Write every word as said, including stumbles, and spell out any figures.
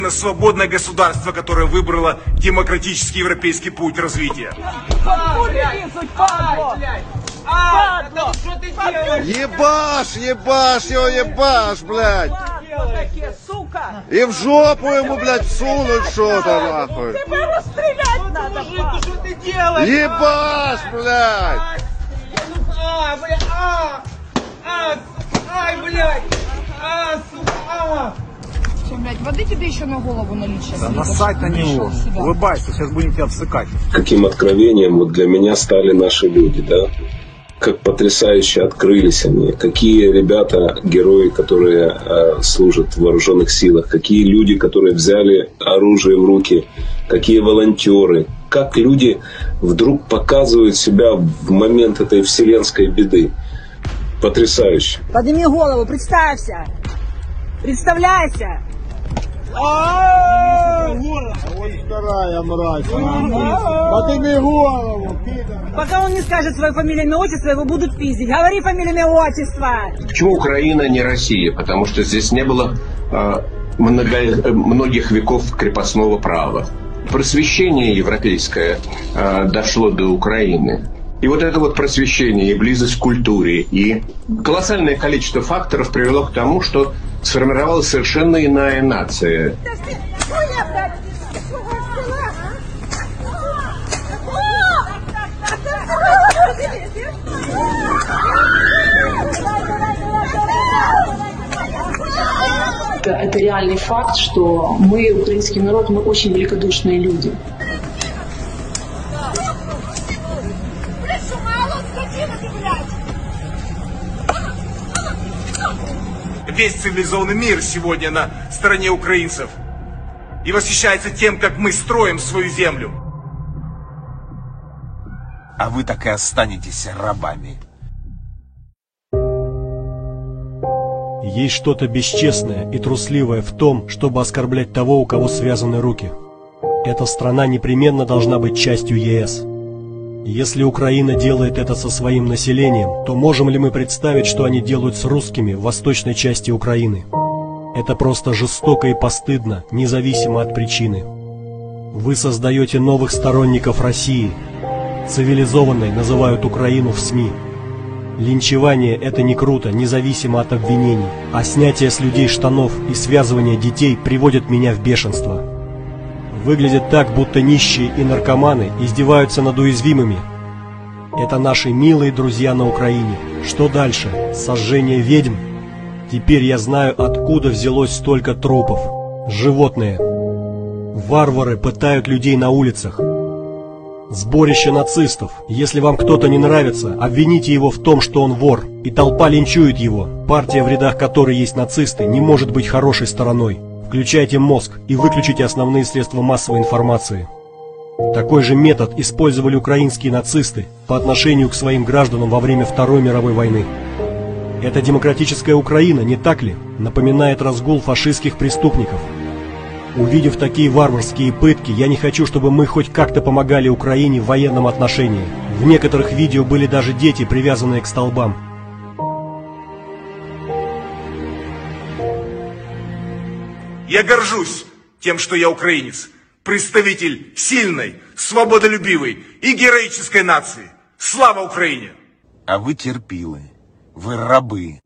Свободное государство, которое выбрало демократический европейский путь развития. Ебаш, ебаш его, ебаш, блядь. И в жопу ему, блядь, всунуть что-то, нахуй. Ебаш, блядь. А, блядь, а, а, ай, блядь, а, сука, а. Блядь, воды тебе еще на голову налить сейчас. Да насать на него. Улыбайся, сейчас будем тебя обсыкать. Каким откровением вот для меня стали наши люди, да? Как потрясающе открылись они. Какие ребята, герои, которые э, служат в вооруженных силах. Какие люди, которые взяли оружие в руки. Какие волонтеры. Как люди вдруг показывают себя в момент этой вселенской беды. Потрясающе. Подними голову, представься. Представляйся. Вот вторая мразь. Подними голову. Пока он не скажет свою фамилию, имя, отчество, его будут пиздить. Говори фамилию, имя, отчество. Почему Украина не Россия? Потому что здесь не было э, много, многих веков крепостного права. Просвещение европейское э, дошло до Украины. И вот это вот просвещение и близость к культуре, и колоссальное количество факторов привело к тому, что сформировалась совершенно иная нация. Это, это реальный факт, что мы, украинский народ, мы очень великодушные люди. Весь цивилизованный мир сегодня на стороне украинцев и восхищается тем, как мы строим свою землю. А вы так и останетесь рабами. Есть что-то бесчестное и трусливое в том, чтобы оскорблять того, у кого связаны руки. Эта страна непременно должна быть частью ЕС. Если Украина делает это со своим населением, то можем ли мы представить, что они делают с русскими в восточной части Украины? Это просто жестоко и постыдно, независимо от причины. Вы создаете новых сторонников России. Цивилизованной называют Украину в СМИ. Линчевание – это не круто, независимо от обвинений, а снятие с людей штанов и связывание детей приводит меня в бешенство. Выглядит так, будто нищие и наркоманы издеваются над уязвимыми. Это наши милые друзья на Украине. Что дальше? Сожжение ведьм? Теперь я знаю, откуда взялось столько трупов. Животные. Варвары пытают людей на улицах. Сборище нацистов. Если вам кто-то не нравится, обвините его в том, что он вор, и толпа линчует его. Партия, в рядах которой есть нацисты, не может быть хорошей стороной. Включайте мозг и выключите основные средства массовой информации. Такой же метод использовали украинские нацисты по отношению к своим гражданам во время Второй мировой войны. Это демократическая Украина, не так ли? Напоминает разгул фашистских преступников. Увидев такие варварские пытки, я не хочу, чтобы мы хоть как-то помогали Украине в военном отношении. В некоторых видео были даже дети, привязанные к столбам. Я горжусь тем, что я украинец, представитель сильной, свободолюбивой и героической нации. Слава Украине! А вы терпилы, вы рабы.